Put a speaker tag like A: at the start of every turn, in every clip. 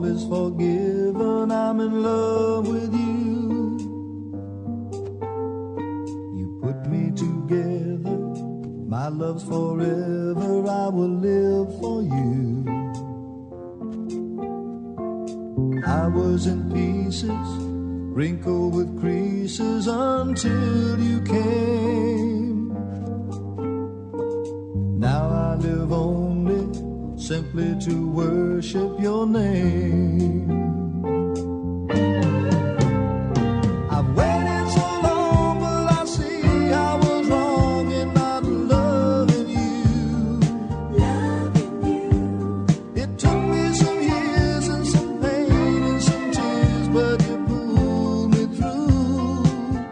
A: is forgiven, I'm in love with you. You put me together, my love's forever, I will live for you. I was in pieces, wrinkled with creases until you came. Now I live only simply to worship your name. I've waited so long, but I see I was wrong in not loving you.
B: Loving you.
A: It took me some years and some pain and some tears, but you pulled me through.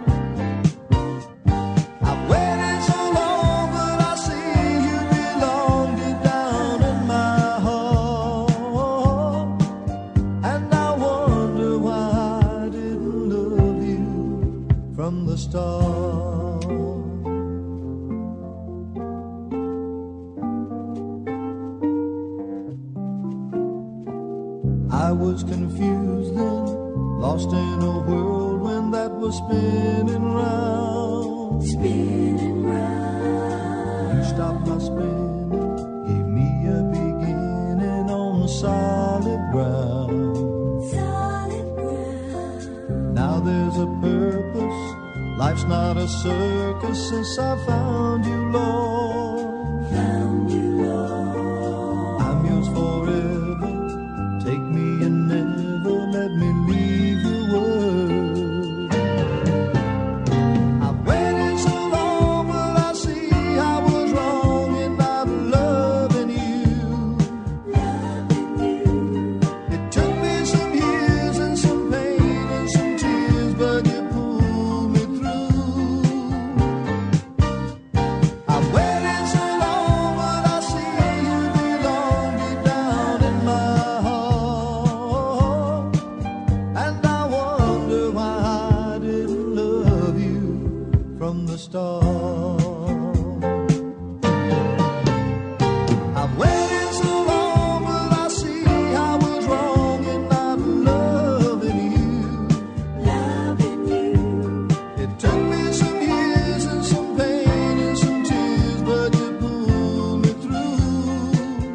A: I've waited so long, but I see you belong deep down in my heart. And I wonder why I didn't love you from the start. I was confused then, lost in a whirl when that was spinning round.
B: Spinning round.
A: You stopped my spinning, gave me a beginning on solid ground.
B: Solid ground.
A: Now there's a purpose, life's not a circus since I found you, Lord.
B: Found you, Lord.
A: I'm yours forever, take me and never let me leave your word. I've waited so long, but I see I was wrong in not loving you.
B: Loving you.
A: It took me some years and some pain and some tears, but you pulled me through. I've waited so long, but I see you belong deep down in my heart. And I wonder why I didn't love you from the start. I've waited so long, but I see I was wrong in not loving you.
B: Loving you.
A: It took me some years and some pain and some tears, but you pulled me through.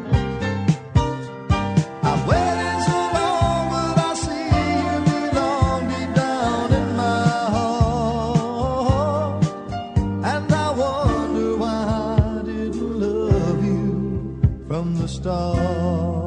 A: I've waited so long, but I see you belong deep down in my heart. And I wonder why I didn't love you from the start.